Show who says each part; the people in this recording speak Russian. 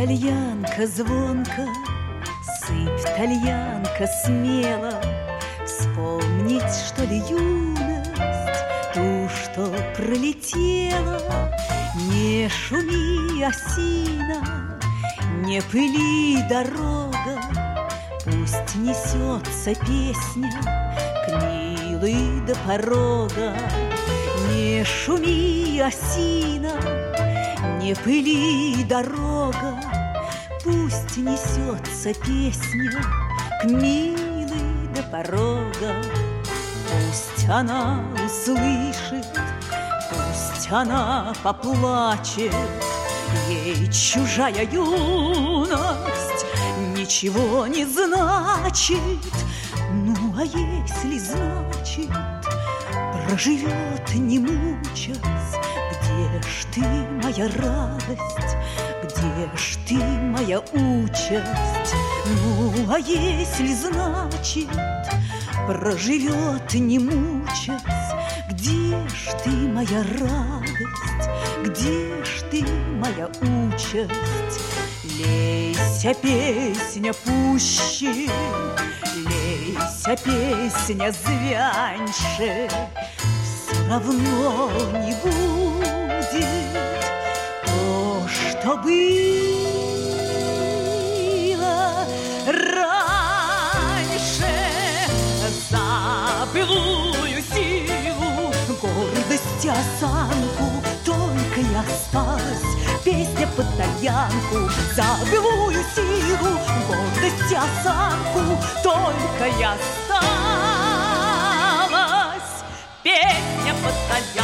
Speaker 1: тальянка звонко, сыпь, тальянка, смело. Вспомнить, что ли, юность, ту, что пролетела. Не шуми, осина, не пыли, дорога, пусть несется песня к Нилу до порога. Не шуми, осина, не пыли, дорога, пусть несется песня к милой до порога. Пусть она услышит, пусть она поплачет, ей чужая юность ничего не значит. Ну, а если значит, проживет, не мучаясь. Где ж ты, моя радость, где ж ты, моя участь? Ну, а если значит, проживет, не мучаясь. Где ж ты, моя радость, где ж ты, моя участь? Лейся, песня, пуще, лейся, песня, звяньше, все равно не будет то, что было раньше. За былую силу, гордость, осанку только и осталась песня под тальянку. За былую силу, гордость, осанку только и осталась песня под тальянку.